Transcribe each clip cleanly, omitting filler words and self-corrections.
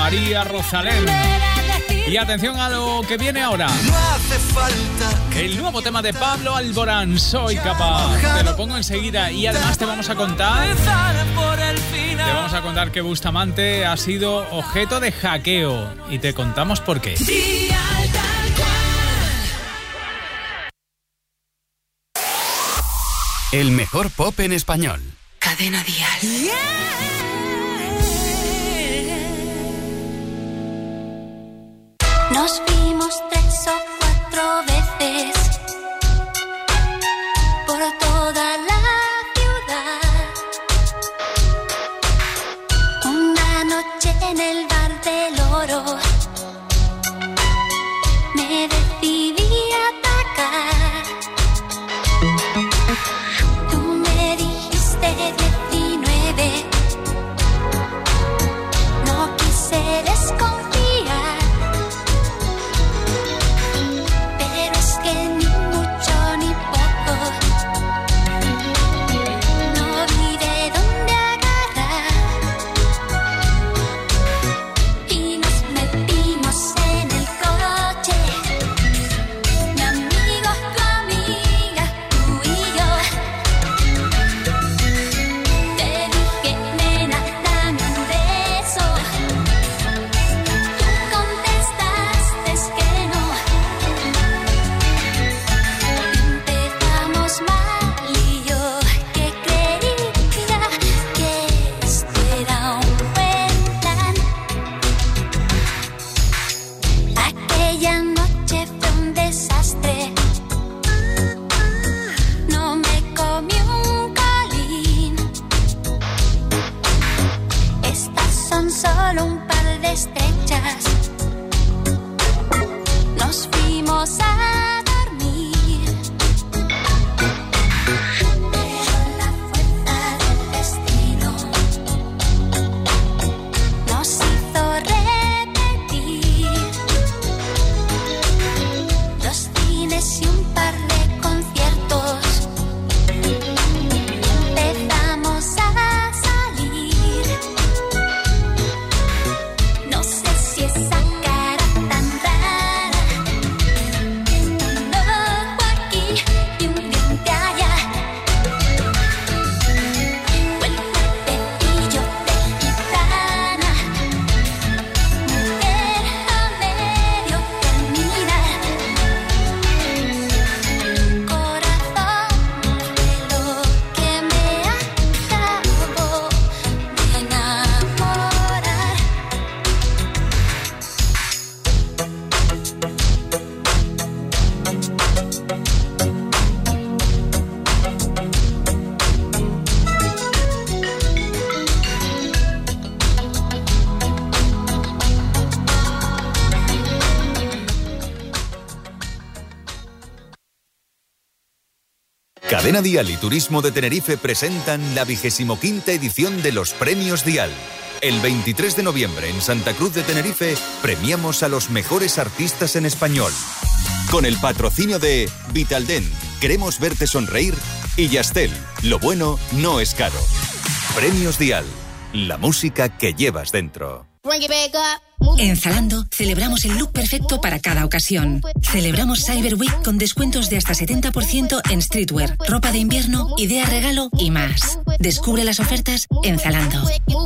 María Rosalén. Y atención a lo que viene ahora. No hace falta. El nuevo tema de Pablo Alborán, Soy Capaz. Te lo pongo enseguida y además te vamos a contar que Bustamante ha sido objeto de hackeo y te contamos por qué. El mejor pop en español. Cadena Dial. Nos vimos 3 o 4 veces por toda la ciudad. Una noche en el bar del Oro me decidí atacar. Tú me dijiste 19, no quise desconfiar. Solo un par de estrechas. Nos fuimos a dormir, pero la fuerza del destino nos hizo repetir 2 cines y un par de conciertos. Empezamos a salir. No sé si esa cara tan rara, un ojo aquí y un diente allá, o el cuerpecillo de gitana, mujer a medio terminar, corazón de lo que me acabo de enamorar. Cadena Dial y Turismo de Tenerife presentan la 25ª edición de los Premios Dial. El 23 de noviembre en Santa Cruz de Tenerife premiamos a los mejores artistas en español. Con el patrocinio de Vitaldent, queremos verte sonreír, y Yastel, lo bueno no es caro. Premios Dial, la música que llevas dentro. En Zalando celebramos el look perfecto para cada ocasión. Celebramos Cyber Week con descuentos de hasta 70% en streetwear, ropa de invierno, idea regalo y más. Descubre las ofertas en Zalando.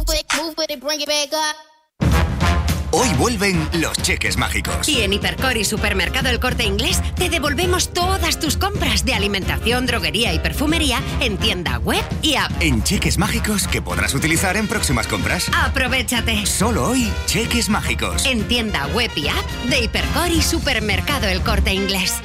Hoy vuelven los cheques mágicos. Y en Hipercor y Supermercado El Corte Inglés te devolvemos todas tus compras de alimentación, droguería y perfumería en tienda web y app. En cheques mágicos que podrás utilizar en próximas compras. ¡Aprovéchate! Solo hoy, cheques mágicos. En tienda web y app de Hipercor y Supermercado El Corte Inglés.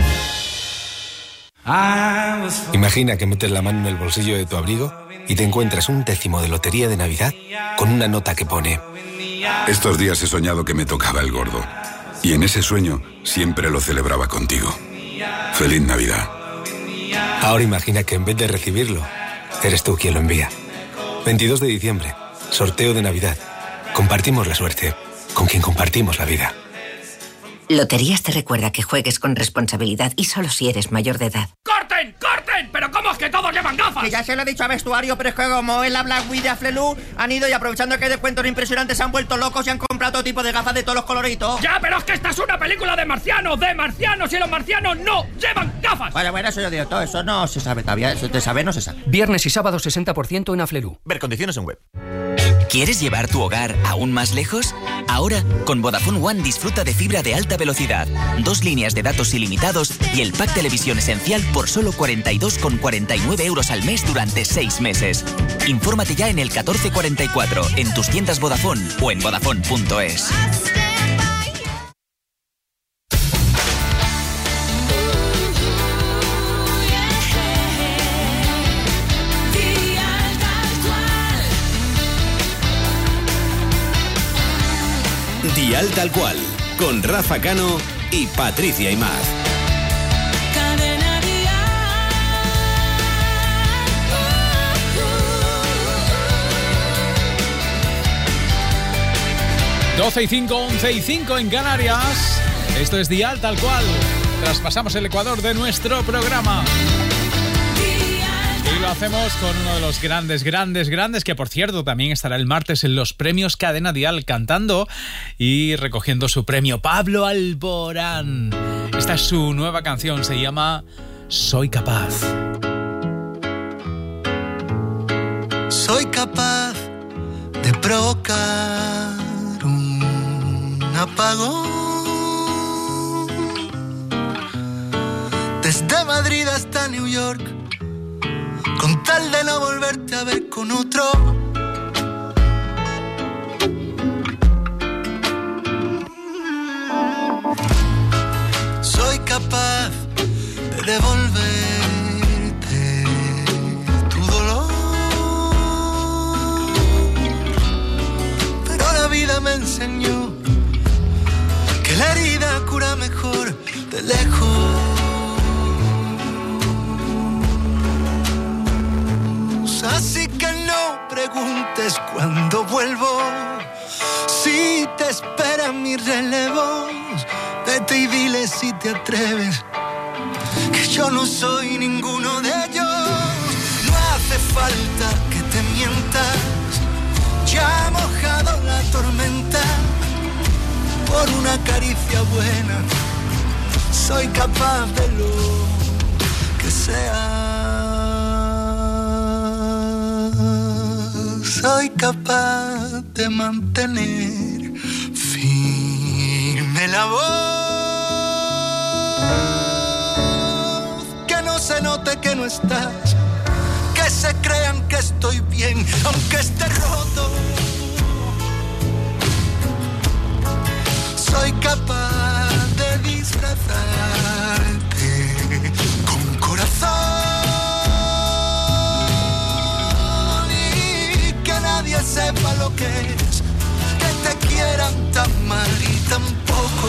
Imagina que metes la mano en el bolsillo de tu abrigo y te encuentras un décimo de lotería de Navidad con una nota que pone: estos días he soñado que me tocaba el gordo. Y en ese sueño siempre lo celebraba contigo. ¡Feliz Navidad! Ahora imagina que en vez de recibirlo, eres tú quien lo envía. 22 de diciembre, sorteo de Navidad. Compartimos la suerte con quien compartimos la vida. Loterías te recuerda que juegues con responsabilidad y solo si eres mayor de edad. ¡Corten! ¡Corten! ¿Pero cómo es que todos llevan gafas? Que ya se lo he dicho a vestuario, pero es que como es la Black Week de Aflelu, han ido y aprovechando que hay descuentos impresionantes se han vuelto locos y han comprado todo tipo de gafas de todos los coloritos. Ya, pero es que esta es una película de marcianos, y los marcianos no llevan gafas. Bueno, eso yo digo todo, eso no se sabe todavía, eso de saber no se sabe. Viernes y sábado 60% en Aflelu. Ver condiciones en web. ¿Quieres llevar tu hogar aún más lejos? Ahora, con Vodafone One disfruta de fibra de alta velocidad, 2 líneas de datos ilimitados y el pack televisión esencial por solo 42,49 euros al mes durante 6 meses. Infórmate ya en el 1444, en tus tiendas Vodafone o en Vodafone.es. Dial Tal Cual, con Rafa Cano y Patricia Imaz. Cadena Dial. 12:05, 11:05 en Canarias. Esto es Dial Tal Cual. Traspasamos el Ecuador de nuestro programa. Y lo hacemos con uno de los grandes, que por cierto también estará el martes en los premios Cadena Dial cantando y recogiendo su premio, Pablo Alborán. Esta es su nueva canción, se llama Soy Capaz. Soy capaz de provocar un apagón. Desde Madrid hasta New York, con tal de no volverte a ver con otro. Soy capaz de devolverte tu dolor, pero la vida me enseñó que la herida cura mejor de lejos. Así que no preguntes cuándo vuelvo, si te espera mi relevo. Vete y dile si te atreves, que yo no soy ninguno de ellos. No hace falta que te mientas, ya ha mojado la tormenta. Por una caricia buena, soy capaz de lo que sea. Soy capaz de mantener firme la voz, que no se note que no estás, que se crean que estoy bien, aunque esté roto. Soy capaz de disfrazarte con corazón. Sepa lo que es que te quieran tan mal y tan poco.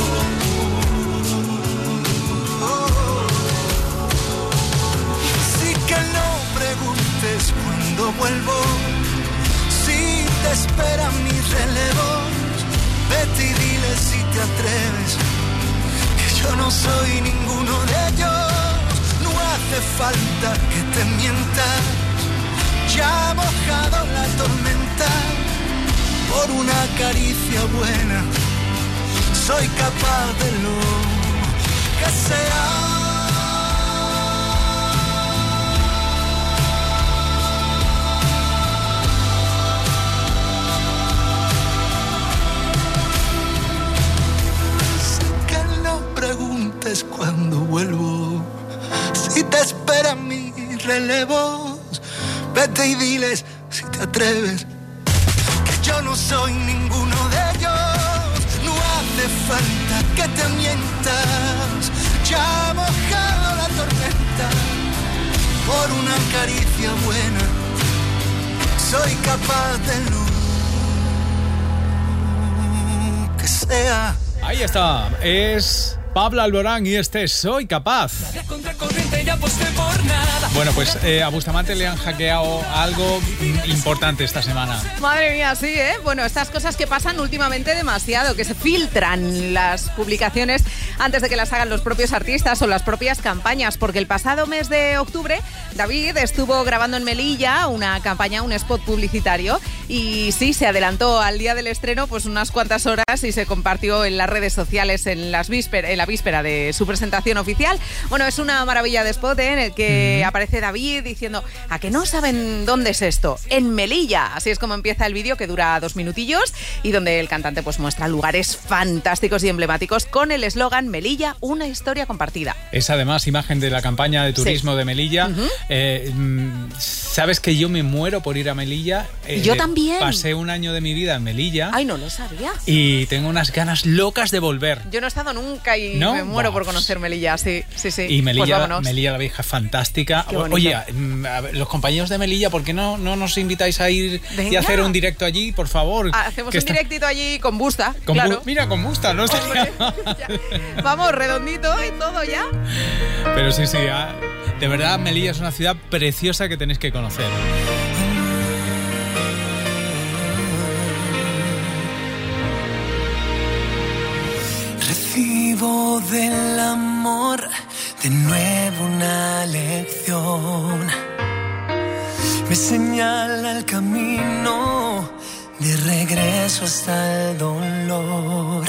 Así que no preguntes cuándo vuelvo, si te esperan mis relevos. Vete y dile si te atreves, que yo no soy ninguno de ellos. No hace falta que te mientas, ya ha mojado la tormenta. Por una caricia buena, soy capaz de lo que sea. Así que no preguntes cuándo vuelvo, si te esperan mis relevos. Vete y diles si te atreves, que yo no soy ninguno de ellos. No hace falta que te mientas, ya ha mojado la tormenta. Por una caricia buena, soy capaz de lo que sea. Ahí está, es Pablo Alborán y este Soy Capaz. Bueno, pues a Bustamante le han hackeado algo importante esta semana. Madre mía, sí, ¿eh? Bueno, estas cosas que pasan últimamente demasiado, que se filtran las publicaciones antes de que las hagan los propios artistas o las propias campañas, porque el pasado mes de octubre David estuvo grabando en Melilla una campaña, un spot publicitario, y sí, se adelantó al día del estreno pues unas cuantas horas y se compartió en las redes sociales en la víspera de su presentación oficial. Bueno, es una maravilla de spot, en el que aparece David diciendo: ¿a que no saben dónde es esto? En Melilla. Así es como empieza el vídeo, que dura 2 minutillos y donde el cantante pues muestra lugares fantásticos y emblemáticos con el eslogan Melilla, una historia compartida. Es además imagen de la campaña de turismo de Melilla. ¿Sabes que yo me muero por ir a Melilla? Yo también. Pasé un año de mi vida en Melilla. Ay, no lo sabía. Y tengo unas ganas locas de volver. Yo no he estado nunca y ¿No? me muero por conocer Melilla, sí. Y Melilla, pues Melilla la Vieja, fantástica. Oye, los compañeros de Melilla, ¿por qué no nos invitáis a ir y hacer un directo allí, por favor? Hacemos un directito allí con Busta, claro. Mira, con Busta, ¿no? Vamos, redondito y todo ya. Pero sí, de verdad, Melilla es una ciudad preciosa que tenéis que conocer. Recibo del amor de nuevo una lección. Me señala el camino de regreso hasta el dolor.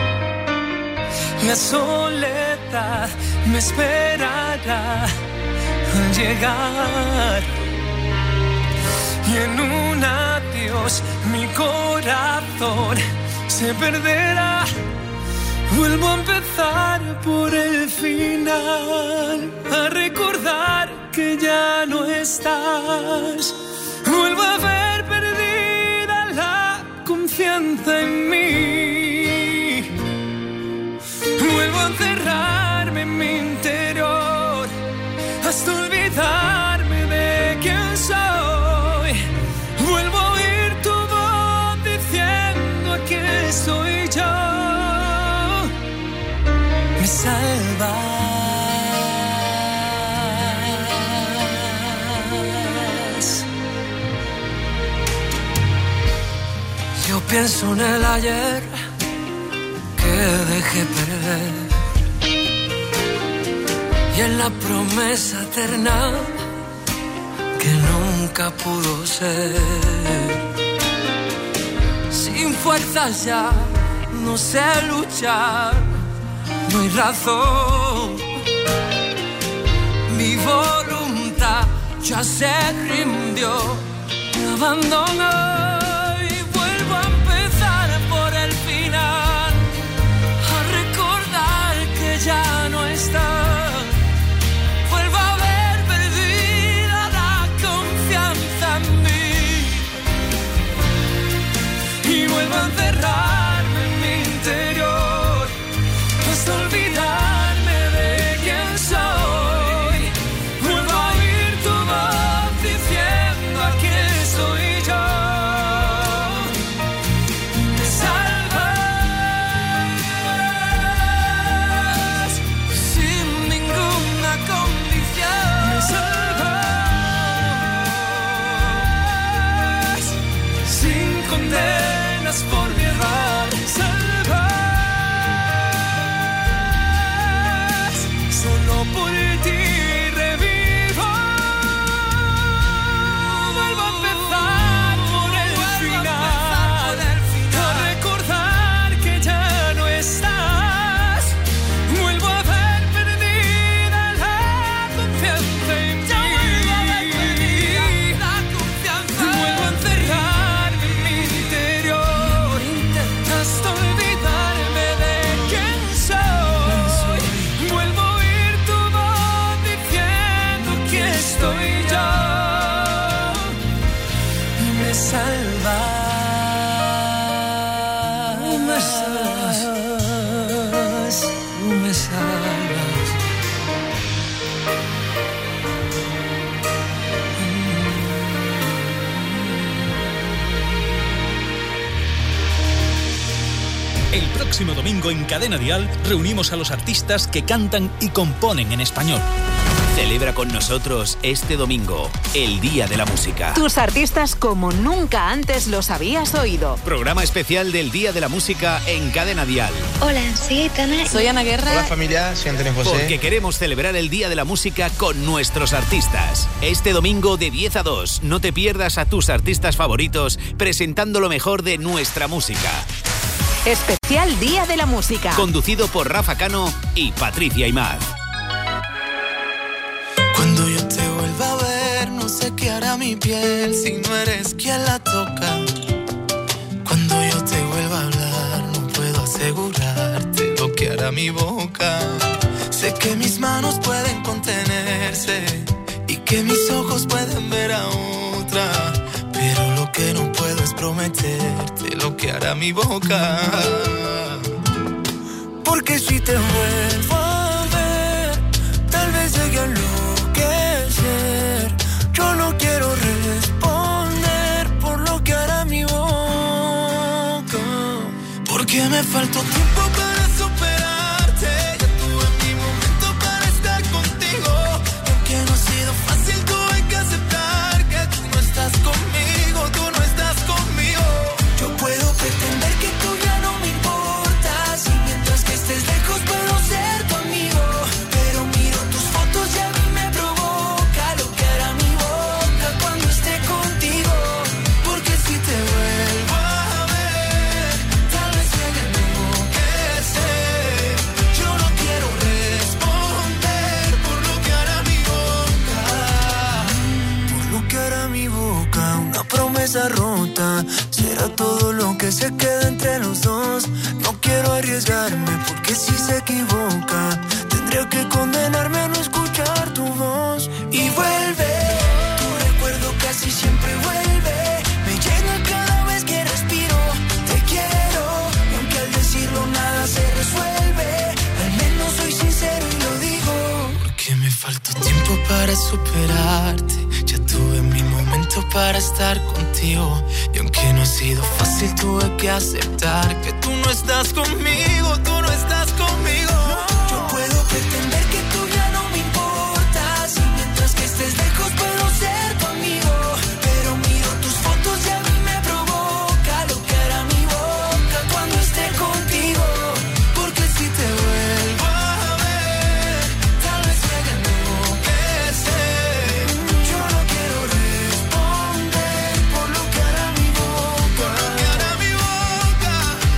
La soledad me esperará al llegar. Y en un adiós mi corazón se perderá. Vuelvo a empezar por el final, a recordar que ya no estás. Vuelvo a ver perdida la confianza en mí. Vuelvo a encerrarme en mi interior hasta olvidarme de quién soy. Vuelvo a oír tu voz diciendo que soy yo. Me salvas. Yo pienso en el ayer que dejé perder y en la promesa eterna que nunca pudo ser. Sin fuerzas ya no sé luchar, no hay razón. Mi voluntad ya se rindió, me abandonó. Y vuelvo a empezar por el final, a recordar que ya no está. Vuelvo a ver perdida la confianza en mí. Y vuelvo a encerrarme en mi interior hasta olvidarme de quién soy. Vuelvo a oír tu voz diciendo aquí soy yo. Me salvas sin ninguna condición. Me salvas sin condenas por mi error. Solo por ti revivo. Vuelvo a empezar por el final, a recordar que ya no estás. Vuelvo a ver perdida la confianza en ti. Vuelvo a encerrarme en mi interior hasta olvidarme de quién soy. Vuelvo a oír tu voz diciendo que estoy yo. Y me salvas. Me salvas. Me salvas. El próximo domingo en Cadena Dial reunimos a los artistas que cantan y componen en español. Celebra con nosotros este domingo, el Día de la Música. Tus artistas como nunca antes los habías oído. Programa especial del Día de la Música en Cadena Dial. Hola, soy Aitana. Soy Ana Guerra. Hola familia, soy Antonio José. Porque queremos celebrar el Día de la Música con nuestros artistas. Este domingo de 10 a 2, no te pierdas a tus artistas favoritos presentando lo mejor de nuestra música. Especial Día de la Música. Conducido por Rafa Cano y Patricia Aimaz. Cuando yo te vuelva a ver, no sé qué hará mi piel si no eres quien la toca. Cuando yo te vuelva a hablar, no puedo asegurarte lo que hará mi boca. Sé que mis manos pueden contenerse y que mis ojos pueden ver a otra, pero lo que no puedo es prometerte lo que hará mi boca. Porque si te vuelvo a ver, tal vez llegue a enloquecer. Yo no quiero responder por lo que hará mi boca, porque me faltó tiempo para superarte. Ya tuve mi momento para estar contigo, y aunque no ha sido fácil, tuve que aceptar que tú no estás conmigo, tú no estás conmigo. Yo puedo pretender que tú ya no me importas, y mientras que estés lejos puedo ser tu amigo, pero miro tus fotos y a mí me provoca lo que hará mi boca cuando esté contigo. Porque si te vuelvo a ver, tal vez llegue a enloquecer. Yo no quiero responder por lo que hará mi boca, por lo que hará mi boca. Una promesa rota será todo lo que se queda entre los dos. No quiero arriesgarme porque si se equivoca tendría que condenarme a no escuchar tu voz. Y vuelve, tu recuerdo casi siempre vuelve, me llena cada vez que respiro. Te quiero, y aunque al decirlo nada se resuelve, al menos soy sincero y lo digo. Porque me faltó tiempo para superarte, ya tuve mi momento para estar contigo, y aunque no ha sido fácil tuve que aceptar que tú no estás conmigo, tú no estás conmigo. Yo puedo pretender que tú ya no me importas, y mientras que estés lejos puedo ser tu amigo, pero miro tus fotos y a mí me provoca lo que hará mi boca cuando esté contigo. Porque si te vuelvo a ver, tal vez llegue a enloquecer. Yo no quiero responder por lo que hará mi boca, por lo que hará mi boca.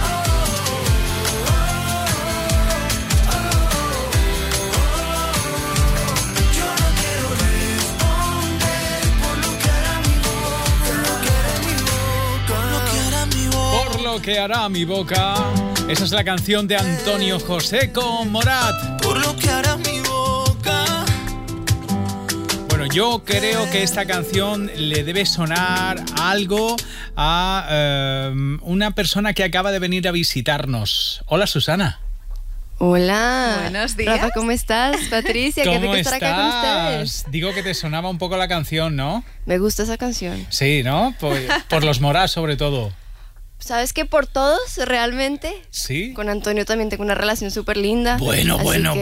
Yo no quiero responder por lo que hará mi boca, por lo que hará mi boca, por lo que hará mi boca. Por lo que hará mi boca. Esa es la canción de Antonio José con Morat. Por lo que hará mi boca. Bueno, yo creo que esta canción le debe sonar algo a una persona que acaba de venir a visitarnos. Hola, Susana. Hola. Buenos días. Rafa, ¿cómo estás? Patricia, qué rico estar acá con ustedes. Digo que te sonaba un poco la canción, ¿no? Me gusta esa canción. Sí, ¿no? Por los Morat, sobre todo. ¿Sabes que por todos, realmente? Sí. Con Antonio también tengo una relación súper linda. Bueno.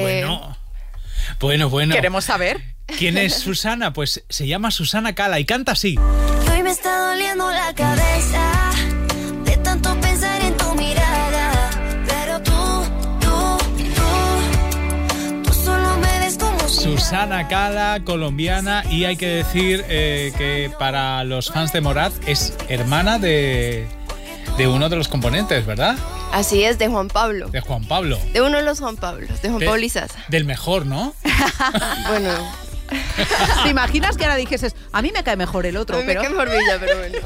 Queremos saber. ¿Quién es Susana? Pues se llama Susana Cala y canta así. Hoy me está doliendo la cabeza de tanto pensar en tu mirada, pero tú solo me ves como si Susana Cala, colombiana, y hay que decir que para los fans de Morat es hermana de uno de los componentes, ¿verdad? Así es, de Juan Pablo. De Juan Pablo. De uno de los Juan Pablos, de Juan Pablo Izaza. Del mejor, ¿no? Bueno. ¿Te imaginas que ahora dijeses, a mí me cae mejor el otro? A mí me cae mejor Villa, pero bueno.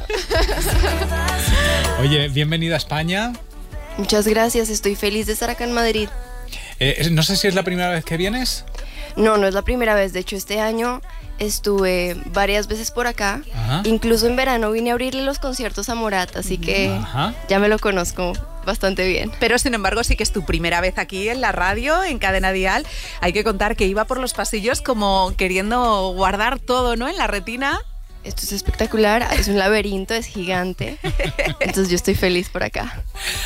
Oye, bienvenida a España. Muchas gracias, estoy feliz de estar acá en Madrid. No sé si es la primera vez que vienes. No es la primera vez. De hecho, este año estuve varias veces por acá. Ajá. Incluso en verano vine a abrirle los conciertos a Morat, así que ya me lo conozco bastante bien. Pero sin embargo sí que es tu primera vez aquí en la radio, en Cadena Dial. Hay que contar que iba por los pasillos como queriendo guardar todo, ¿no? En la retina. esto es espectacular, es un laberinto, es gigante. Entonces yo estoy feliz por acá.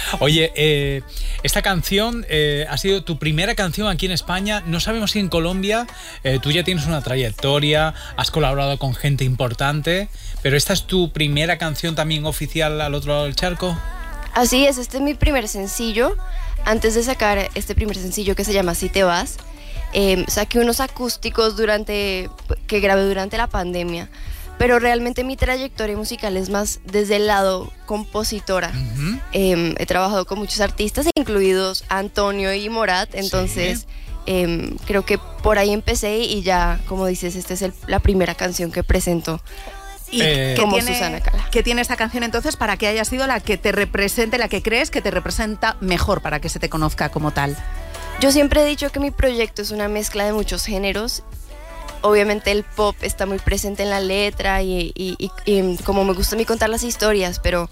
Oye, esta canción ha sido tu primera canción aquí en España. No sabemos si en Colombia. Tú ya tienes una trayectoria, has colaborado con gente importante, pero ¿esta es tu primera canción también oficial al otro lado del charco? Así es, este es mi primer sencillo. Antes de sacar este primer sencillo que se llama Si te vas, saqué unos acústicos que grabé durante la pandemia. Pero realmente mi trayectoria musical es más desde el lado compositora. Uh-huh. He trabajado con muchos artistas, incluidos Antonio y Morat, entonces creo que por ahí empecé y ya, como dices, esta es la primera canción que presento. ¿Y Susana Cala. ¿Qué tiene esta canción entonces para que haya sido la que te represente, la que crees que te representa mejor para que se te conozca como tal? Yo siempre he dicho que mi proyecto es una mezcla de muchos géneros. Obviamente el pop está muy presente en la letra y como me gusta a mí contar las historias, pero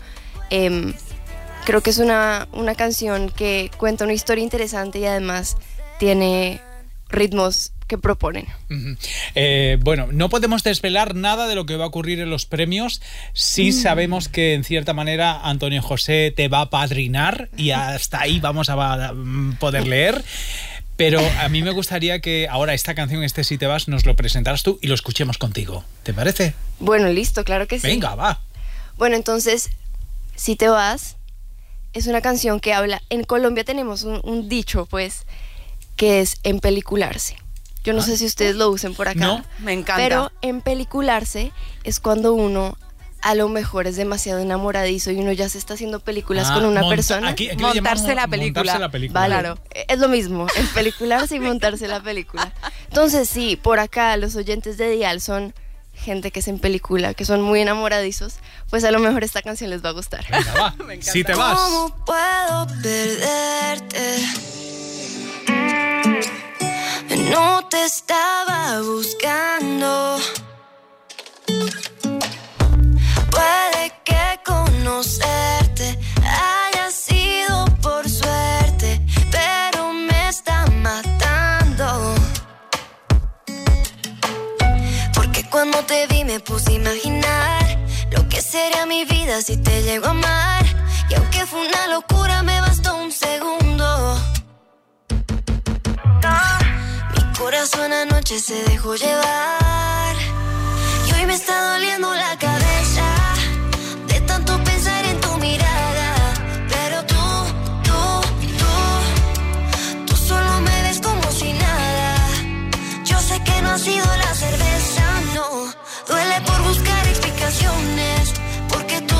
creo que es una canción que cuenta una historia interesante y además tiene ritmos que proponen. Uh-huh. Bueno, no podemos desvelar nada de lo que va a ocurrir en los premios. Sí sabemos que en cierta manera Antonio José te va a padrinar y hasta ahí vamos a poder leer. Pero a mí me gustaría que ahora esta canción, Si te vas, nos lo presentaras tú y lo escuchemos contigo. ¿Te parece? Bueno, listo, claro que sí. Venga, va. Bueno, entonces, Si te vas es una canción que habla... En Colombia tenemos un dicho, pues, que es empelicularse. Yo no sé si ustedes lo usen por acá. No, me encanta. Pero empelicularse es cuando uno... a lo mejor es demasiado enamoradizo y uno ya se está haciendo películas con una persona. Aquí montarse la película. Vale, claro, es lo mismo, es pelicularse y montarse la película. Entonces sí, por acá los oyentes de Dial son gente que se empelicula, que son muy enamoradizos, pues a lo mejor esta canción les va a gustar. Venga, va. Si te vas. ¿Cómo puedo perderte? No te estaba buscando. Puede que conocerte haya sido por suerte, pero me está matando. Porque cuando te vi me puse a imaginar lo que sería mi vida si te llego a amar. Y aunque fue una locura me bastó un segundo. Mi corazón anoche se dejó llevar y hoy me está doliendo la cabeza de tanto pensar en tu mirada. Pero tú solo me ves como si nada. Yo sé que no ha sido la cerveza, no. Duele por buscar explicaciones, porque tú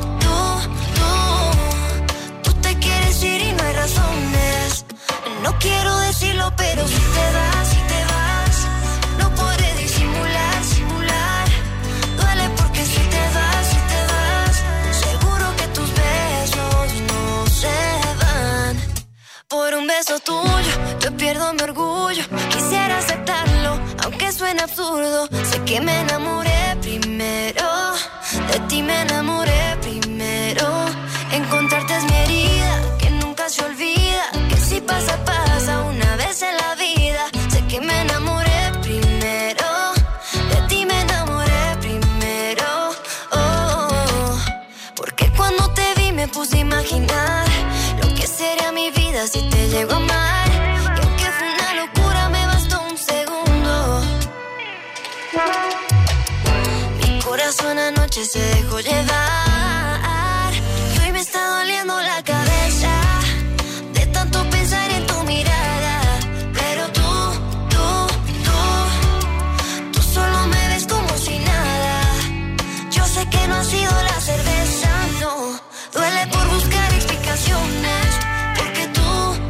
te quieres ir y no hay razones. No quiero decirlo, pero si te vas, no podré disimular. Duele porque si te vas, seguro que tus besos no se van. Por un beso tuyo, yo pierdo mi orgullo. Quisiera aceptarlo, aunque suene absurdo. Sé que me enamoré primero, de ti me enamoré primero. Encontrarte es mi herida, que nunca se olvida. Que si pasa, pasa una vez en la vida. Sé que me enamoré primero, de ti me enamoré primero. Porque cuando te vi me puse a imaginar lo que sería mi vida si te llego a amar. Y aunque fue una locura me bastó un segundo. Mi corazón anoche se dejó llevar y hoy me está doliendo la cabeza de tanto pensar en tu mirada. Pero tú solo me ves como si nada. Yo sé que no ha sido la cerveza, no. Duele por buscar explicaciones, porque tú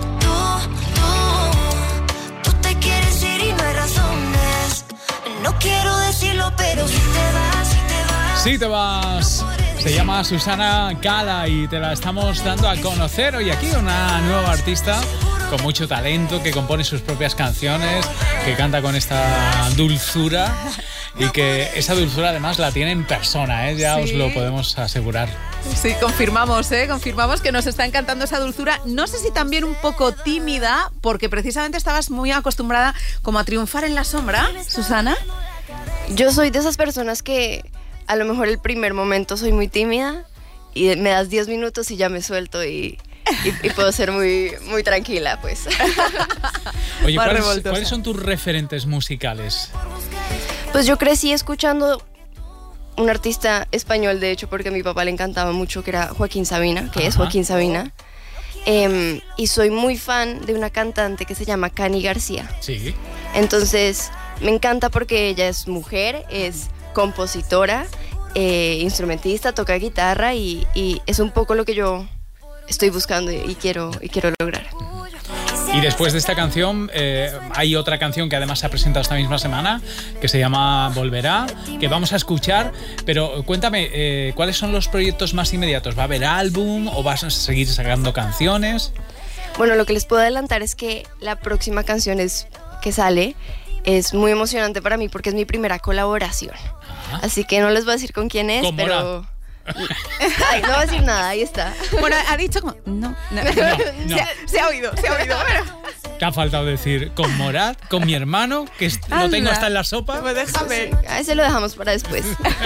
te quieres ir y no hay razones. No quiero decirlo, pero si te vas. Si te vas. Se llama Susana Cala y te la estamos dando a conocer hoy aquí, una nueva artista con mucho talento, que compone sus propias canciones, que canta con esta dulzura y que esa dulzura además la tiene en persona, ya sí. Os lo podemos asegurar. Sí, confirmamos que nos está encantando esa dulzura. No sé si también un poco tímida, porque precisamente estabas muy acostumbrada como a triunfar en la sombra, Susana. Yo soy de esas personas que a lo mejor el primer momento soy muy tímida y me das 10 minutos y ya me suelto y puedo ser muy, muy tranquila, pues. Oye, ¿cuáles son tus referentes musicales? Pues yo crecí escuchando un artista español, de hecho, porque a mi papá le encantaba mucho, que era Joaquín Sabina, que es Joaquín Sabina. Y soy muy fan de una cantante que se llama Cani García. Sí. Entonces, me encanta porque ella es mujer, es compositora, instrumentista, toca guitarra y es un poco lo que yo estoy buscando y quiero lograr. Y después de esta canción hay otra canción que además se ha presentado esta misma semana, que se llama Volverá, que vamos a escuchar, pero cuéntame, ¿cuáles son los proyectos más inmediatos? ¿Va a haber álbum o vas a seguir sacando canciones? Bueno, lo que les puedo adelantar es que la próxima canción que sale es muy emocionante para mí porque es mi primera colaboración. Ajá. Así que no les voy a decir con quién es, pero... Ay, no voy a decir nada, ahí está. Bueno, ha dicho como... No. Se ha oído. Te ha faltado decir con Morad, con mi hermano, que lo tengo hasta en la sopa. Pues déjame. A ese lo dejamos para después.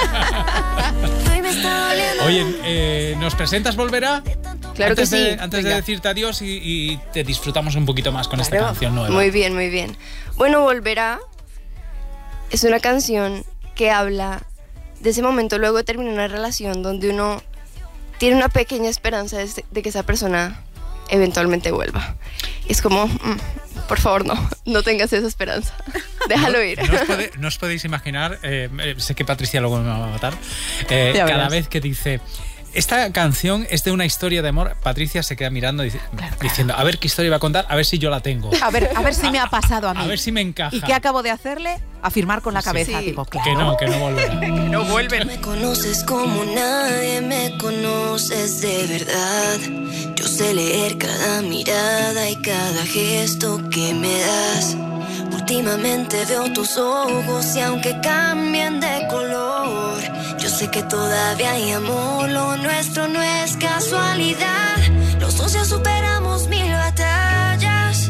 Oye, ¿nos presentas Volverá? Claro que sí. Antes de decirte adiós y te disfrutamos un poquito más con esta canción nueva. Muy bien. Bueno, Volverá es una canción que habla de ese momento luego de terminar una relación donde uno tiene una pequeña esperanza de que esa persona eventualmente vuelva. Es como, por favor, no tengas esa esperanza. Déjalo ir. No os podéis imaginar, sé que Patricia luego me va a matar, cada vez que dice... Esta canción es de una historia de amor. Patricia se queda mirando diciendo, a ver qué historia va a contar, a ver si yo la tengo. A ver si me ha pasado a mí. A ver si me encaja. ¿Y qué acabo de hacerle? Afirmar con la cabeza, tipo, claro. Que no volverá. Que no vuelven. Me conoces como nadie me conoces de verdad. Yo sé leer cada mirada y cada gesto que me das. Últimamente veo tus ojos y aunque cambien de color, yo sé que todavía hay amor, lo nuestro no es casualidad. Los dos ya superamos 1000 batallas.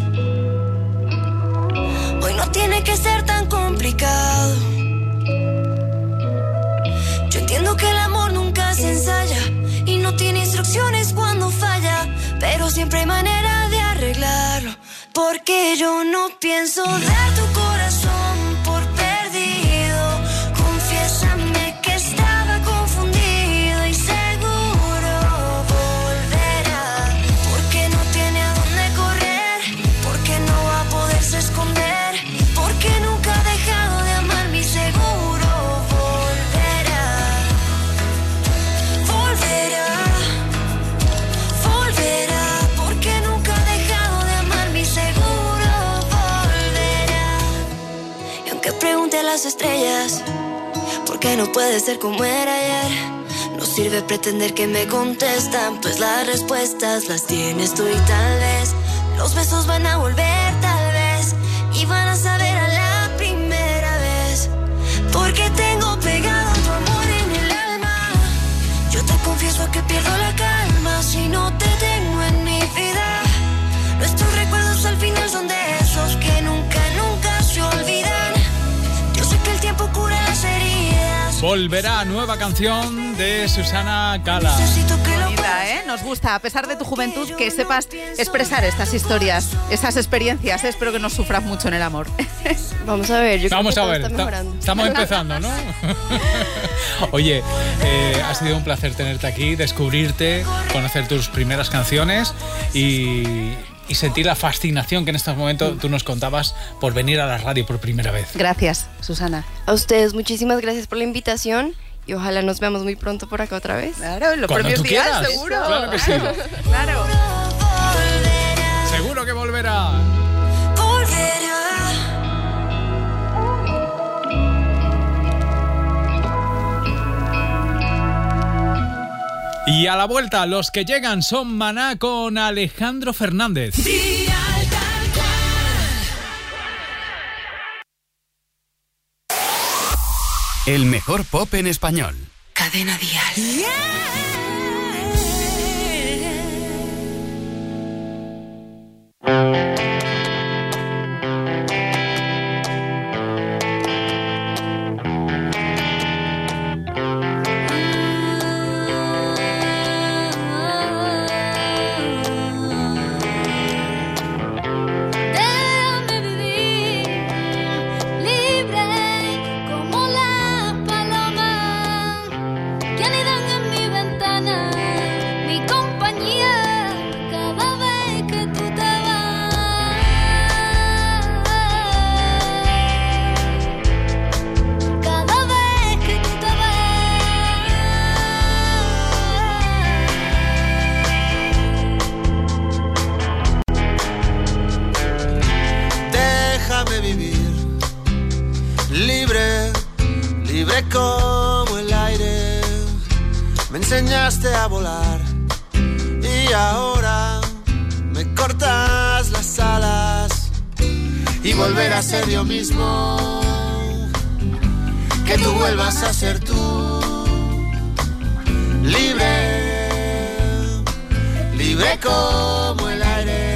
Hoy no tiene que ser tan complicado. Yo entiendo que el amor nunca se ensaya y no tiene instrucciones cuando falla, pero siempre hay manera de arreglarlo. Porque yo no pienso dar tu corazón por perdido. Confiésame que estaba confundido y seguro volverá. Porque no tiene a dónde correr, porque no va a poderse esconder, porque nunca ha dejado de amarme y seguro volverá. Volverá, porque nunca ha dejado de amarme y seguro volverá. Y aunque pregunte a las estrellas por qué no puede ser como era ayer, no sirve pretender que me contestan, pues las respuestas las tienes tú y tal vez los besos van a volver tal vez y van a saber a la primera vez, porque tengo pegado tu amor en el alma. Yo te confieso que pierdo la calma si no te tengo en mi vida. Nuestros recuerdos al final son de esos que nunca se olvidan. Yo sé que el tiempo cura las heridas. Volverá, nueva canción de Susana Cala. Bonita, ¿eh? Nos gusta, a pesar de tu juventud, que sepas expresar estas historias, esas experiencias. Espero que no sufras mucho en el amor. Vamos a ver, Vamos a ver, estamos empezando, ¿no? Oye, ha sido un placer tenerte aquí, descubrirte, conocer tus primeras canciones y sentir la fascinación que en estos momentos tú nos contabas por venir a la radio por primera vez. Gracias, Susana. A ustedes, muchísimas gracias por la invitación y ojalá nos veamos muy pronto por acá otra vez. Claro, los premios Dial, seguro. Claro que sí. Claro. Seguro que volverá. Y a la vuelta, los que llegan son Maná con Alejandro Fernández. El mejor pop en español. Cadena Dial. como el aire, me enseñaste a volar y ahora me cortas las alas y volver a ser yo mismo, que tú vuelvas a ser tú, libre, libre como el aire.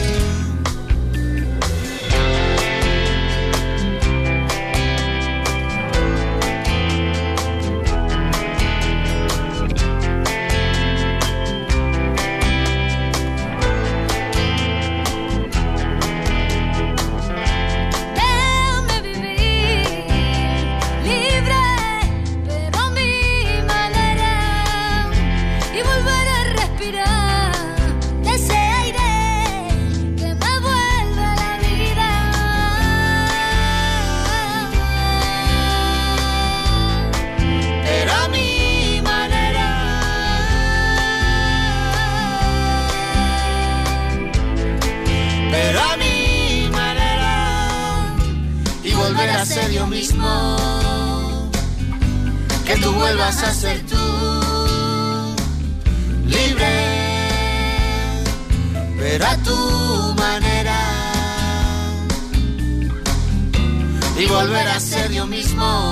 A ser yo mismo, que tú vuelvas a ser tú, libre, pero a tu manera, y volver a ser yo mismo,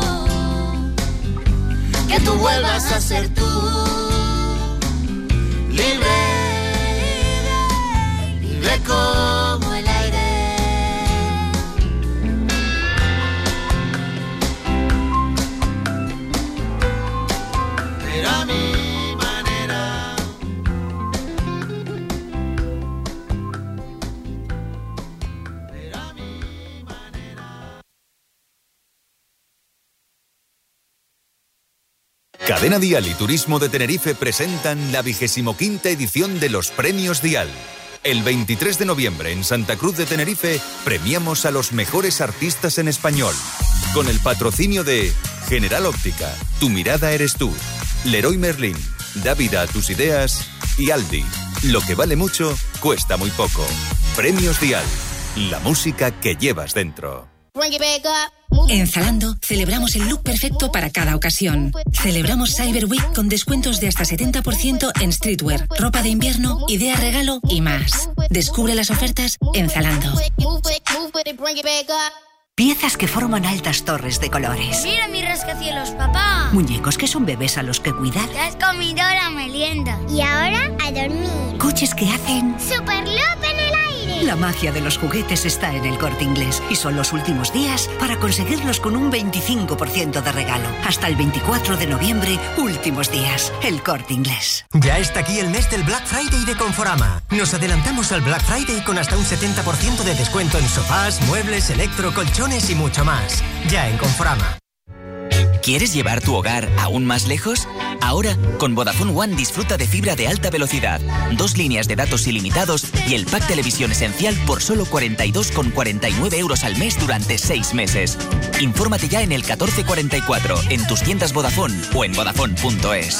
que tú vuelvas a ser tú, libre, libre como el aire. A mi manera. Cadena Dial y Turismo de Tenerife presentan la 25ª edición de los Premios Dial. El 23 de noviembre en Santa Cruz de Tenerife premiamos a los mejores artistas en español. Con el patrocinio de General Óptica, Tu Mirada Eres Tú, Leroy Merlin, Da vida a tus ideas y Aldi. Lo que vale mucho, cuesta muy poco. Premios Dial, la música que llevas dentro. En Zalando celebramos el look perfecto para cada ocasión. Celebramos Cyber Week con descuentos de hasta 70% en streetwear, ropa de invierno, idea regalo y más. Descubre las ofertas en Zalando. Piezas que forman altas torres de colores. Mira mi rascacielos, papá. Muñecos que son bebés a los que cuidar. Ya has comido la merienda. Y ahora a dormir. Coches que hacen ¡Superloop en el aire! La magia de los juguetes está en el Corte Inglés. Y son los últimos días para conseguirlos con un 25% de regalo. Hasta el 24 de noviembre, últimos días. El Corte Inglés. Ya está aquí el mes del Black Friday de Conforama. Nos adelantamos al Black Friday con hasta un 70% de descuento en sofás, muebles, electro, colchones y mucho más. Ya en Conforama. ¿Quieres llevar tu hogar aún más lejos? Ahora, con Vodafone One disfruta de fibra de alta velocidad, 2 líneas de datos ilimitados y el pack televisión esencial por solo 42,49 euros al mes durante 6 meses. Infórmate ya en el 1444, en tus tiendas Vodafone o en Vodafone.es.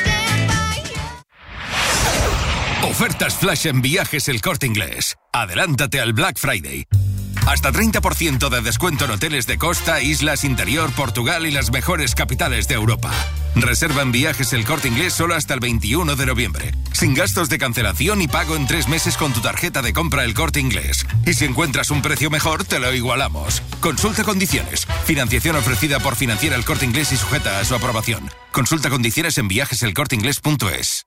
Ofertas flash en Viajes El Corte Inglés. Adelántate al Black Friday. Hasta 30% de descuento en hoteles de costa, islas, interior, Portugal y las mejores capitales de Europa. Reserva en Viajes El Corte Inglés solo hasta el 21 de noviembre. Sin gastos de cancelación y pago en 3 meses con tu tarjeta de compra El Corte Inglés. Y si encuentras un precio mejor, te lo igualamos. Consulta condiciones. Financiación ofrecida por Financiera El Corte Inglés y sujeta a su aprobación. Consulta condiciones en viajeselcorteinglés.es.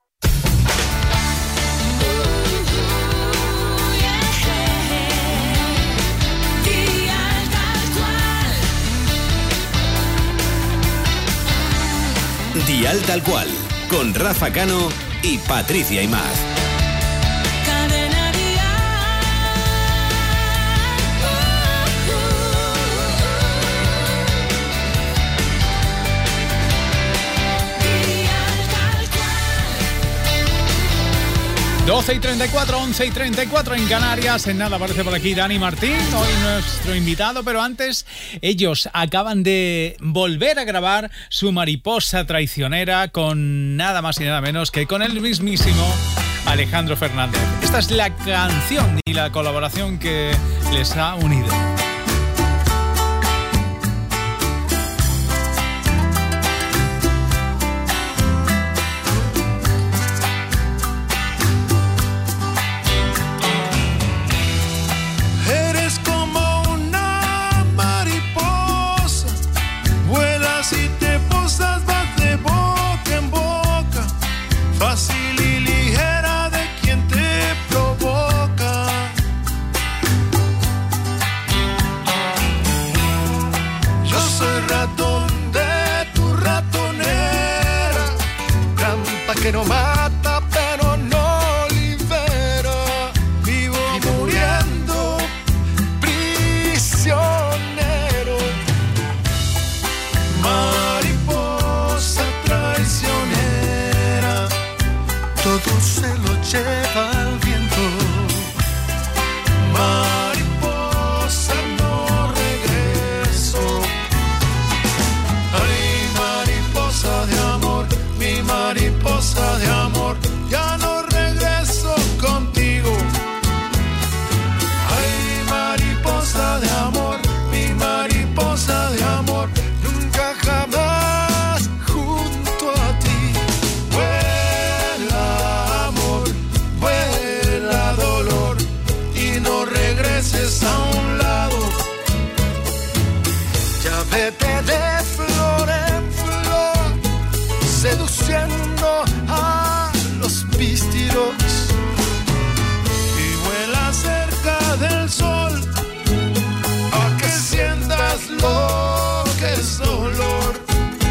Dial Tal Cual, con Rafa Cano y Patricia Imaz. Cadena Dial. 12:34, 11:34 en Canarias. En nada aparece por aquí Dani Martín, hoy nuestro invitado, pero antes ellos acaban de volver a grabar su Mariposa Traicionera con nada más y nada menos que con el mismísimo Alejandro Fernández. Esta es la canción y la colaboración que les ha unido. haces a un lado. Ya vete de flor en flor, seduciendo a los pístiros, y vuela cerca del sol, a que sientas lo que es dolor.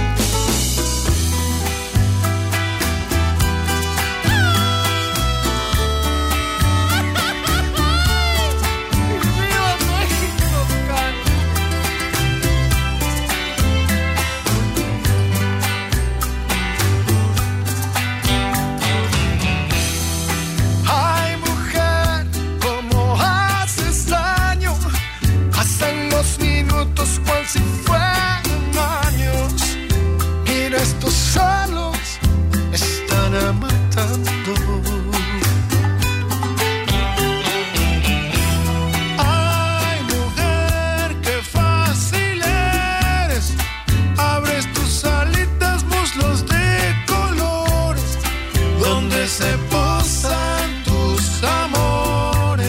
Cual si fueran años, mira, estos celos están matando. Ay, mujer, qué fácil eres, abres tus alitas, muslos de colores, donde se posan tus amores.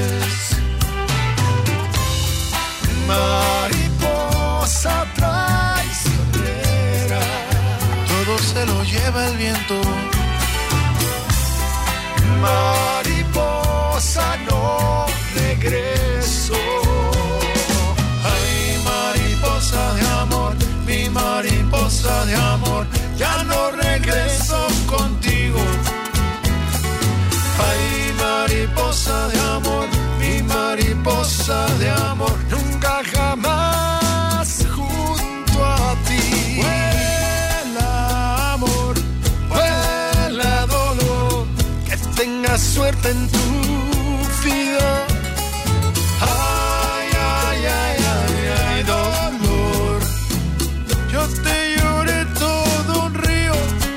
Traicionera, todo se lo lleva el viento. Mariposa, no regreso. Ay, mariposa de amor, mi mariposa de amor, ya no regreso contigo. Ay, mariposa de amor, mi mariposa de amor, nunca jamás junto a ti. Vuela amor, vuela dolor, que tengas suerte en tu vida. Ay, ay, ay, ay, ay, dolor, yo te lloré todo un río.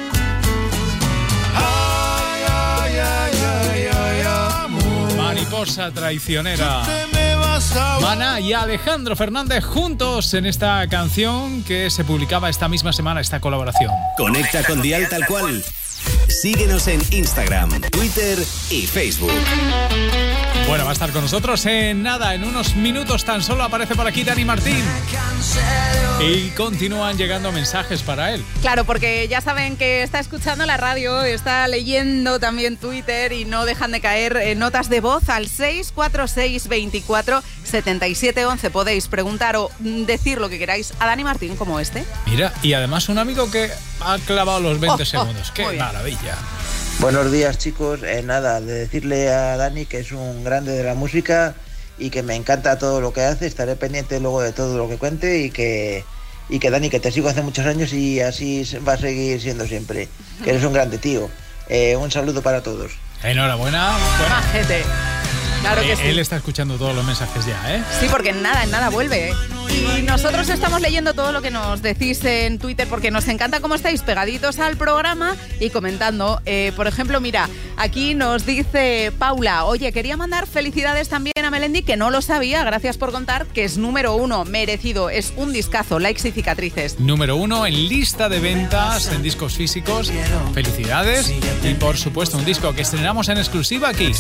Ay, ay, ay, ay, ay, amor. Mariposa traicionera. Maná y Alejandro Fernández juntos en esta canción que se publicaba esta misma semana, esta colaboración. Conecta con Dial Tal Cual. Síguenos en Instagram, Twitter y Facebook. Bueno, va a estar con nosotros en nada, en unos minutos tan solo aparece por aquí Dani Martín. Y continúan llegando mensajes para él. Claro, porque ya saben que está escuchando la radio, está leyendo también Twitter y no dejan de caer notas de voz al 646 24 77 11. Podéis preguntar o decir lo que queráis a Dani Martín, como este. Mira, y además un amigo que ha clavado los 20 segundos. ¡Qué maravilla! Buenos días, chicos. Nada, de decirle a Dani que es un grande de la música y que me encanta todo lo que hace. Estaré pendiente luego de todo lo que cuente y que Dani, que te sigo hace muchos años y así va a seguir siendo siempre. Que eres un grande, tío. Un saludo para todos. Enhorabuena. Majete. Claro que sí. Él está escuchando todos los mensajes ya, ¿eh? Sí, porque en nada vuelve, ¿eh? Y nosotros estamos leyendo todo lo que nos decís en Twitter porque nos encanta cómo estáis pegaditos al programa y comentando. Por ejemplo, mira, aquí nos dice Paula: oye, quería mandar felicidades también a Melendi, que no lo sabía, gracias por contar, que es número 1, merecido, es un discazo, likes y cicatrices. Número 1 en lista de ventas en discos físicos. Felicidades. Y por supuesto un disco que estrenamos en exclusiva aquí.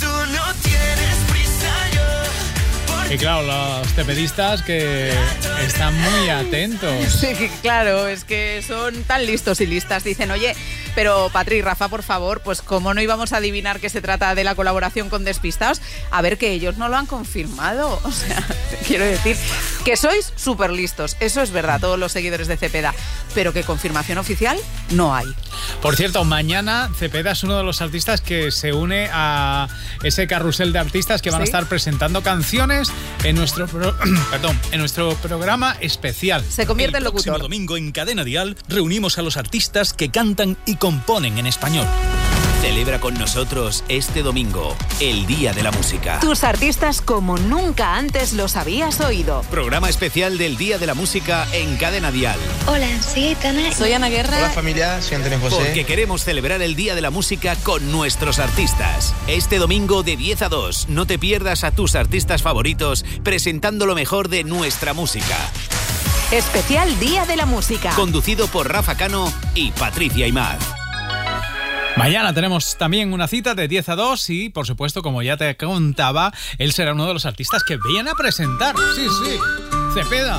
Y claro, los tepedistas que están muy atentos. Sí, claro, es que son tan listos y listas. Dicen, oye, pero Patri y Rafa, por favor, pues cómo no íbamos a adivinar que se trata de la colaboración con Despistaos. A ver, que ellos no lo han confirmado. O sea, quiero decir que sois súper listos. Eso es verdad, todos los seguidores de Cepeda. Pero que confirmación oficial no hay. Por cierto, mañana Cepeda es uno de los artistas que se une a ese carrusel de artistas que van a estar presentando canciones en nuestro programa especial. Se convierte en locutor. El próximo domingo en Cadena Dial reunimos a los artistas que cantan y componen en español. Celebra con nosotros este domingo, el Día de la Música. Tus artistas como nunca antes los habías oído. Programa especial del Día de la Música en Cadena Dial. Hola, soy Aitana. Soy Ana Guerra. Hola familia, soy Antonio José. Porque queremos celebrar el Día de la Música con nuestros artistas. Este domingo de 10 a 2, no te pierdas a tus artistas favoritos presentando lo mejor de nuestra música. Especial Día de la Música. Conducido por Rafa Cano y Patricia Aimaz. Mañana tenemos también una cita de 10 a 2 y, por supuesto, como ya te contaba, él será uno de los artistas que viene a presentar. Sí, Cepeda.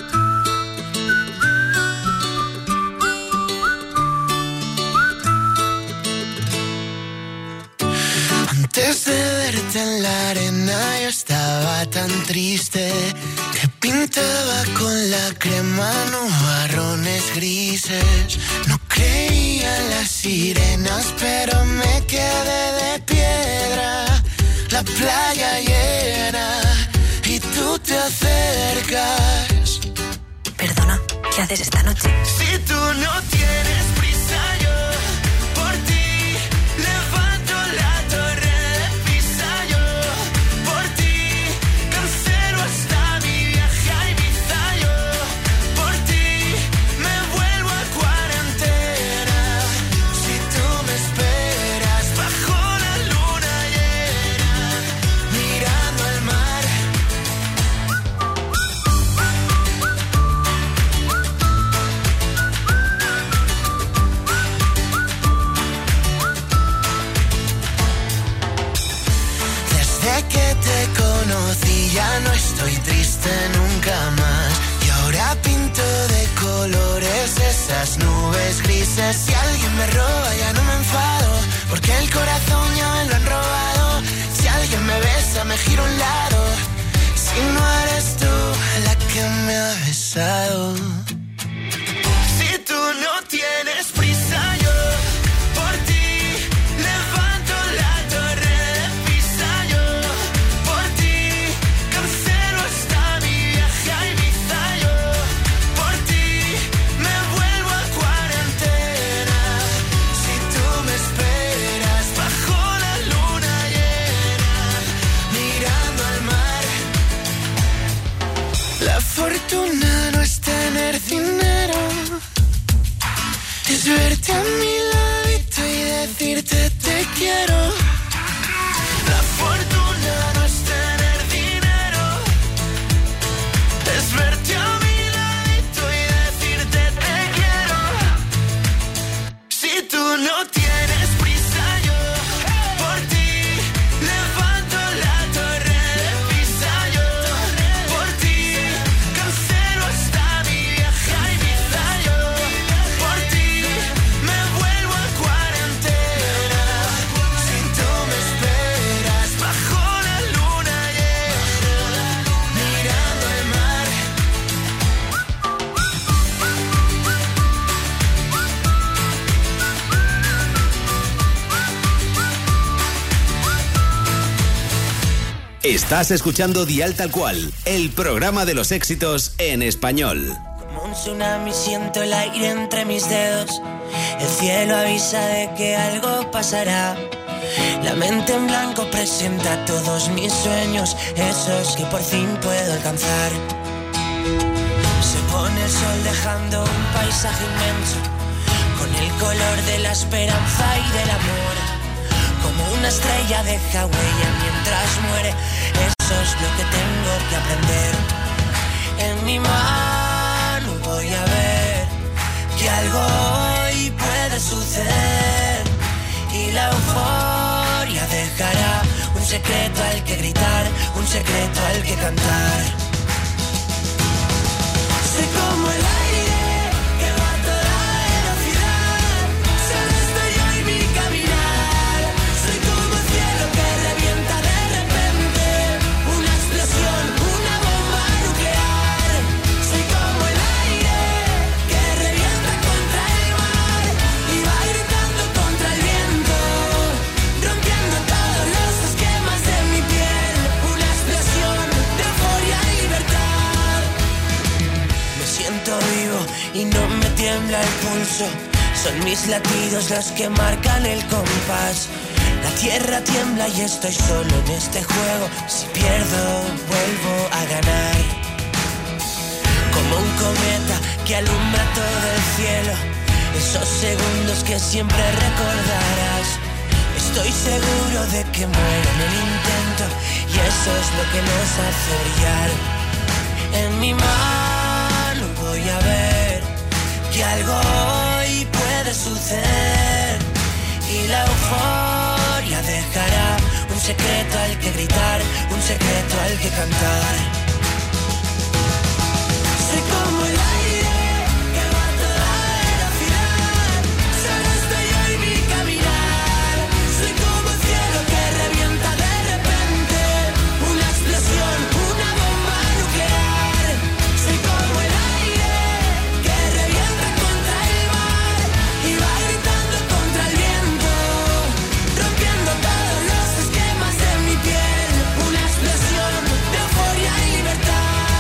Antes de verte en la arena yo estaba tan triste que pintaba con la crema nubarrones grises. No creía en las sirenas pero me quedé de piedra. La playa llena y tú te acercas. Perdona, ¿qué haces esta noche? Si tú no tienes prisa yo por ti levanto la torre. Ya no estoy triste nunca más y ahora pinto de colores esas nubes grises. Si alguien me roba ya no me enfado porque el corazón ya me lo han robado. Si alguien me besa me giro a un lado. Si no eres tú la que me ha besado. Si tú no tienes prisa yo por ti levanto la torre de Pisa yo. La fortuna no es tener dinero, es verte a mi ladito y decirte te quiero. La fortuna no es tener dinero, es verte a mi ladito y decirte te quiero. Si tú no tienes prisa yo por ti levanto la torre de Pisa yo. Por ti cancelo hasta mi viaje a Ibiza yo. Por ti me vuelvo a cuarentena. Si tú me esperas bajo la luna llena mirando el mar. Estás escuchando Dial Tal Cual, el programa de los éxitos en español. Como un tsunami siento el aire entre mis dedos. El cielo avisa de que algo pasará. La mente en blanco presenta todos mis sueños, esos que por fin puedo alcanzar. Se pone el sol dejando un paisaje inmenso, con el color de la esperanza y del amor. Como una estrella deja huella mientras muere, eso es lo que tengo que aprender. En mi mano voy a ver que algo hoy puede suceder y la euforia dejará un secreto al que gritar, un secreto al que cantar. Sé como el aire que va a toda velocidad, solo estoy yo y mi caminar. Soy como el cielo que revienta de repente, una explosión, una bomba nuclear. Soy como el aire que revienta contra el mar y va gritando contra el viento, rompiendo todos los esquemas de mi piel. Una explosión de euforia y libertad. Me siento vivo y no me tiembla el pulso. Son mis latidos los que marcan el compás. La tierra tiembla y estoy solo en este juego. Si pierdo, vuelvo a ganar. Como un cometa que alumbra todo el cielo, esos segundos que siempre recordarás. Estoy seguro de que muero en el intento y eso es lo que nos hace brillar. En mi mano voy a ver que algo hoy puede suceder y la euforia dejará un secreto al que gritar, un secreto al que cantar. Soy como el aire que va a toda velocidad, solo estoy yo y mi caminar. Soy como el cielo que revienta de repente, una explosión, una bomba nuclear. Soy como el aire que revienta contra el mar y va gritando contra el viento, rompiendo todos los esquemas de mi piel. Una explosión de euforia y libertad.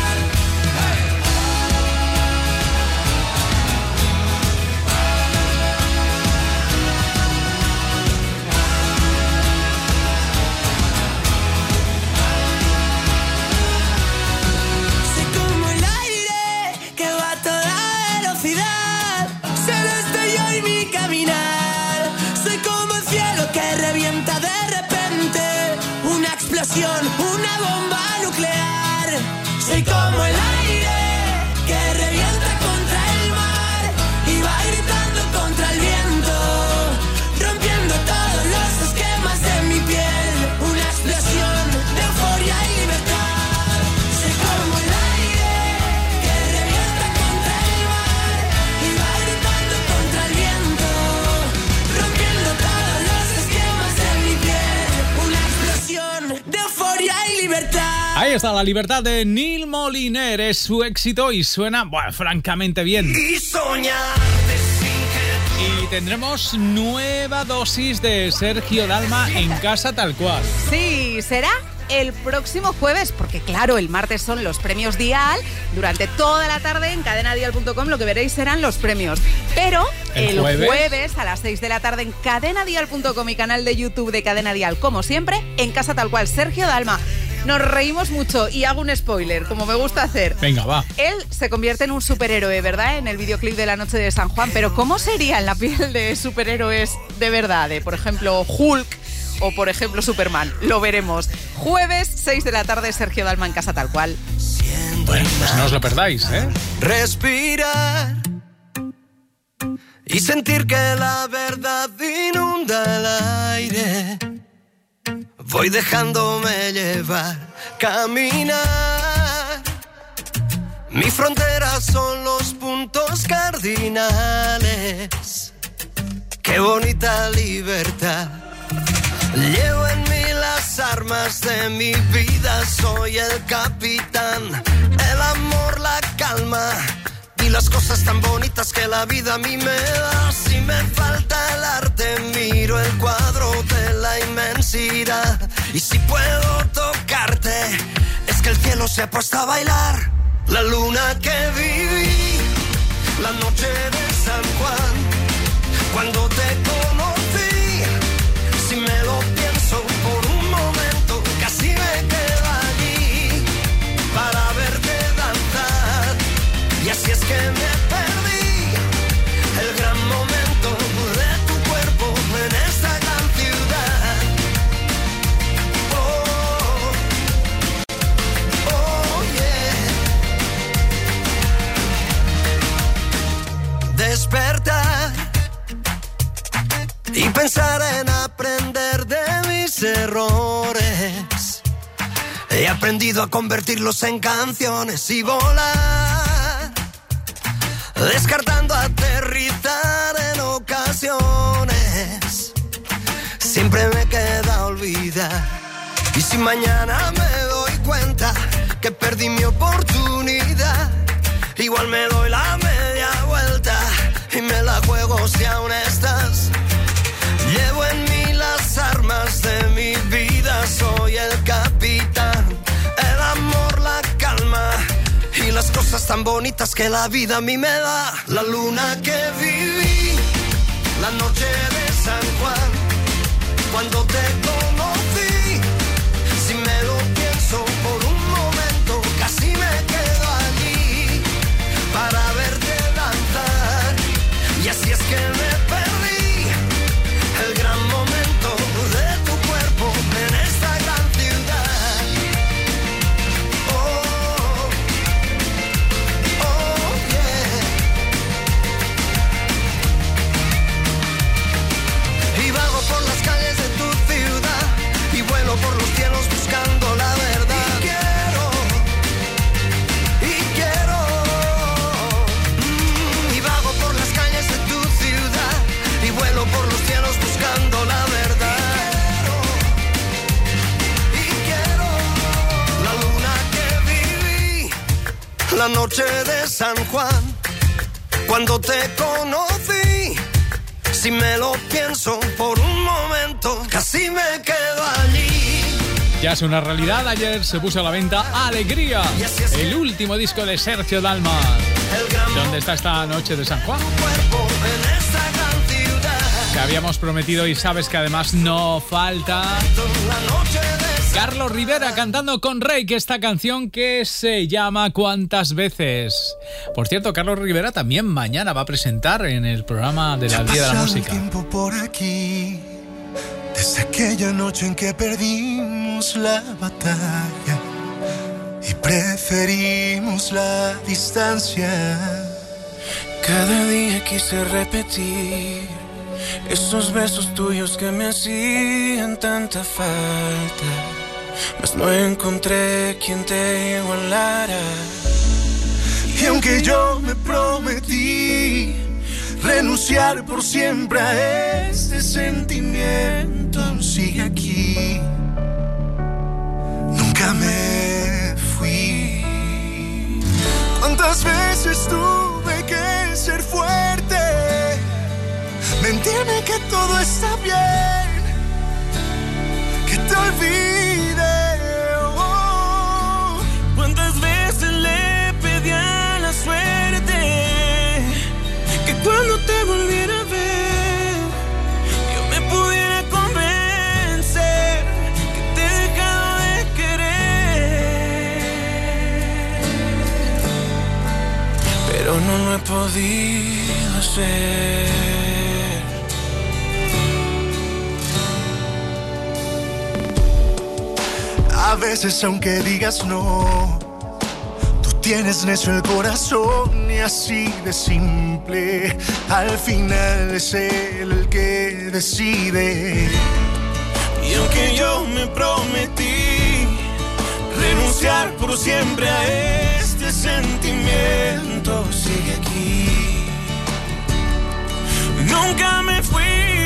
Soy como el aire que va a toda velocidad, solo estoy yo y mi caminar. Soy como el cielo que revienta de repente, una explosión, una bomba nuclear. Soy como el aire que revienta contra el mar y va gritando contra el viento, rompiendo todos los esquemas de mi piel. Una explosión de euforia y libertad. Soy como el aire que revienta contra el mar y va gritando contra el viento, rompiendo todos los esquemas de mi piel. Una explosión de euforia y libertad. Ahí está La Libertad de Neil Moliner, es su éxito y suena, bueno, francamente bien. Y soñar. Y tendremos nueva dosis de Sergio Dalma en Casa Tal Cual. Sí, será el próximo jueves, porque claro, el martes son los premios Dial. Durante toda la tarde en cadenadial.com lo que veréis serán los premios. Pero el jueves a las 6 de la tarde en cadenadial.com y canal de YouTube de Cadena Dial, como siempre, en Casa Tal Cual, Sergio Dalma. Nos reímos mucho y hago un spoiler, como me gusta hacer. Venga, va. Él se convierte en un superhéroe, ¿verdad? En el videoclip de La Noche de San Juan. Pero ¿cómo sería en la piel de superhéroes de verdad? De, por ejemplo, Hulk o, por ejemplo, Superman. Lo veremos. Jueves, 6 de la tarde, Sergio Dalma en Casa Tal Cual. Bueno, pues no os lo perdáis, ¿eh? Respirar y sentir que la verdad inunda el aire. Voy dejándome llevar, caminar. Mi frontera son los puntos cardinales. Qué bonita libertad. Llevo en mí las armas de mi vida. Soy el capitán, el amor, la calma y las cosas tan bonitas que la vida a mí me da. Si me falta el arte, miro el cuadro de la inmensidad. Y si puedo tocarte, es que el cielo se ha puesto a bailar. La luna que viví, la noche de San Juan, cuando te conocí, si me lo pienso por un momento, casi me quedo allí para verte danzar. Y así es que me perdí el gran momento de tu cuerpo en esta gran ciudad. Oh, oh yeah. Despertar y pensar en aprender de mis errores. He aprendido a convertirlos en canciones y volar, descartando aterrizar en ocasiones. Siempre me queda olvidar. Y si mañana me doy cuenta que perdí mi oportunidad, igual me doy la media vuelta y me la juego si aún estás. Llevo en mí las armas de mi vida. Soy el capitán, el amor, la calma y las cosas tan bonitas que la vida a mí me da. La luna que viví, la noche de San Juan, cuando te conocí, si me lo pienso por un momento, casi me quedo allí para verte danzar. Y así es que me perdí el gran momento de tu cuerpo en esta gran ciudad. Oh, oh yeah. Y va la noche de San Juan, cuando te conocí. Si me lo pienso por un momento, casi me quedo allí. Ya es una realidad, ayer se puso a la venta Alegría, el último disco de Sergio Dalma. ¿Dónde está esta noche de San Juan? Que habíamos prometido y sabes que además no falta Carlos Rivera cantando con Reik esta canción que se llama ¿Cuántas veces? Por cierto, Carlos Rivera también mañana va a presentar en el programa de la Día de la Música. Tiempo por aquí, desde aquella noche en que perdimos la batalla y preferimos la distancia. Cada día quise repetir esos besos tuyos que me hacían tanta falta, mas no encontré quien te igualara. Y aunque yo me prometí renunciar por siempre a este sentimiento, sigue aquí. Nunca me fui. ¿Cuántas veces tuve que ser fuerte? Mentirme que todo está bien, que te olvide. Oh. ¿Cuántas veces le pedí a la suerte que cuando te volviera a ver yo me pudiera convencer que te he dejado de querer? Pero no lo he podido hacer. A veces aunque digas no, tú tienes necio el corazón y así de simple, al final es él el que decide. Y aunque yo me prometí renunciar por siempre a este sentimiento, sigue aquí. Nunca me fui.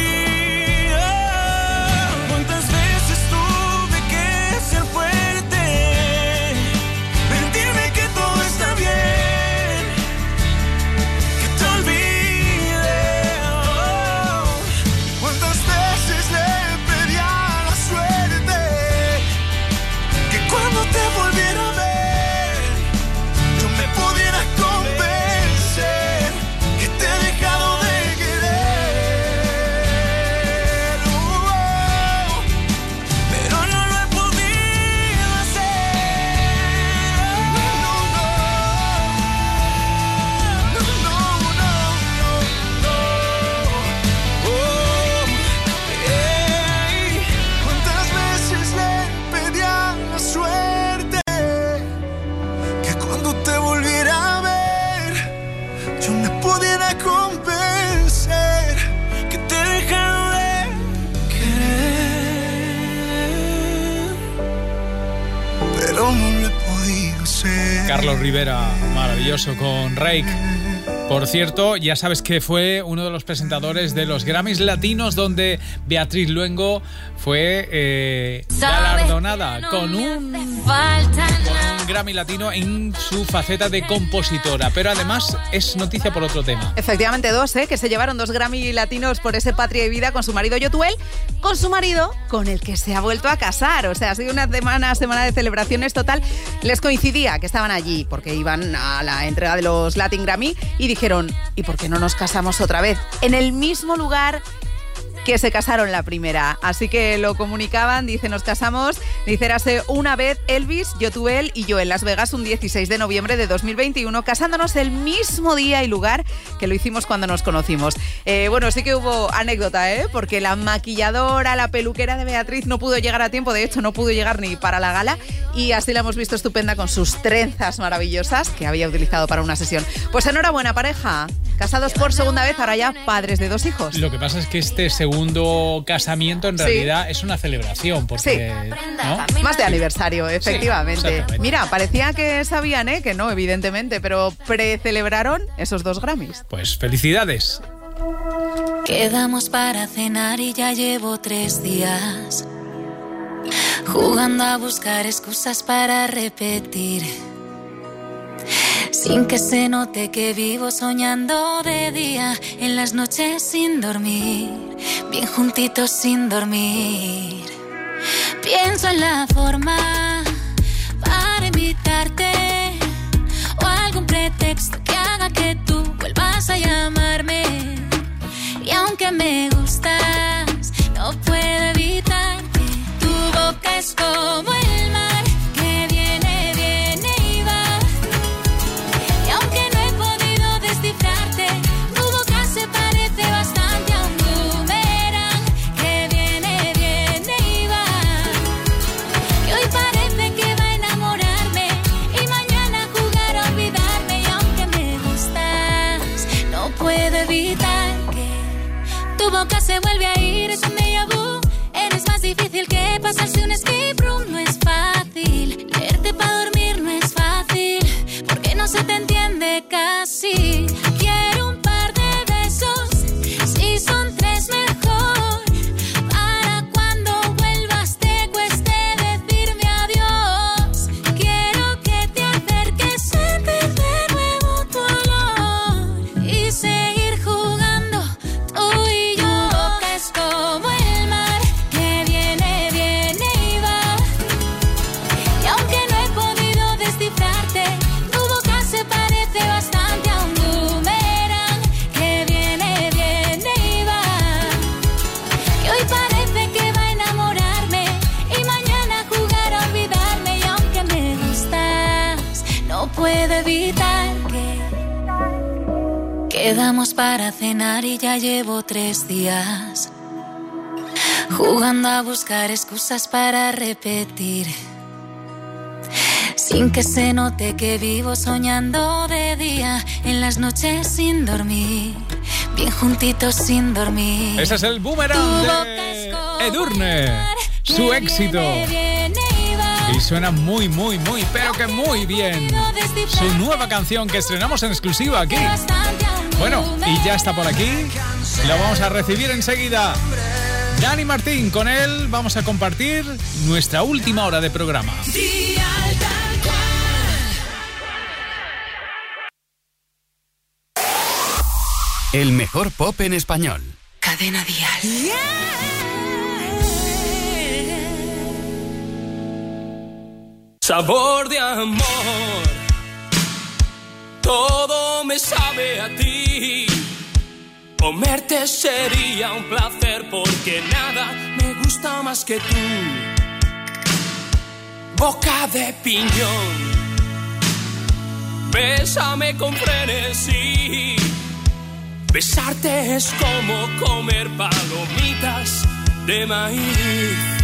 Carlos Rivera, maravilloso con Reik. Por cierto, ya sabes que fue uno de los presentadores de los Grammys Latinos, donde Beatriz Luengo fue galardonada con un Grammy Latino en su faceta de compositora. Pero además es noticia por otro tema. Efectivamente, dos, que se llevaron 2 Grammy Latinos por ese Patria y Vida con su marido Yotuel, con su marido con el que se ha vuelto a casar. O sea, ha sido una semana de celebraciones total. Les coincidía que estaban allí porque iban a la entrega de los Latin Grammy y dijeron, ¿y por qué no nos casamos otra vez? En el mismo lugar que se casaron la primera. Así que lo comunicaban, dice, nos casamos, dice, érase una vez Elvis, Yotuel y yo en Las Vegas un 16 de noviembre de 2021, casándonos el mismo día y lugar que lo hicimos cuando nos conocimos. Bueno, sí que hubo anécdota, porque la maquilladora, la peluquera de Beatriz no pudo llegar a tiempo, de hecho no pudo llegar ni para la gala, y así la hemos visto estupenda con sus trenzas maravillosas que había utilizado para una sesión. Pues enhorabuena, pareja. Casados por segunda vez, ahora ya padres de 2 hijos. Lo que pasa es que este segundo casamiento en realidad es una celebración, porque ¿no? Más de aniversario, efectivamente. Sí, mira, parecía que sabían, que no, evidentemente, pero precelebraron esos 2 Grammys. Pues felicidades. Quedamos para cenar y ya llevo 3 días jugando a buscar excusas para repetir. Sin que se note que vivo soñando de día, en las noches sin dormir, bien juntitos sin dormir. Pienso en la forma para invitarte o algún pretexto que haga que tú vuelvas a llamarme. Y aunque me gustas, no puedo evitar que tu boca es como el mar, que viene, viene y va. Y aunque no he podido descifrarte, tu boca se parece bastante a un boomerang, que viene, viene y va. Y hoy parece que va a enamorarme y mañana jugar a olvidarme. Y aunque me gustas, no puedo evitar que tu boca se vuelve a ir, es un déjà vu. Eres más difícil que pasarse un escape room. No es fácil, leerte para dormir no es fácil, porque no se te entiende casi. Quiero un par de besos, si son tres mejor, para cuando vuelvas te cueste decirme adiós. Quiero que te acerques, sentir de nuevo tu olor y seguir jugando tú y yo. Tu boca es como el mar, que viene, viene y va. Y aunque no he podido descifrarte, tu boca se parece bastante a un boomerang, que viene, viene y va. Y hoy parece que va a enamorarme y mañana jugar a olvidarme. Y aunque me gustas, no puedo evitar que quedamos para cenar y ya llevo 3 días jugando a buscar excusas para repetir, sin que se note que vivo soñando de día, en las noches sin dormir, bien juntitos sin dormir. Ese es el Boomerang de Edurne, su éxito. Y suena muy, muy, muy, pero que muy bien. Su nueva canción que estrenamos en exclusiva aquí. Bueno, y ya está por aquí. Lo vamos a recibir enseguida. Dani Martín, con él vamos a compartir nuestra última hora de programa. El mejor pop en español. Cadena Dial. Sabor de amor, todo me sabe a ti. Comerte sería un placer porque nada me gusta más que tú. Boca de piñón, bésame con frenesí. Besarte es como comer palomitas de maíz.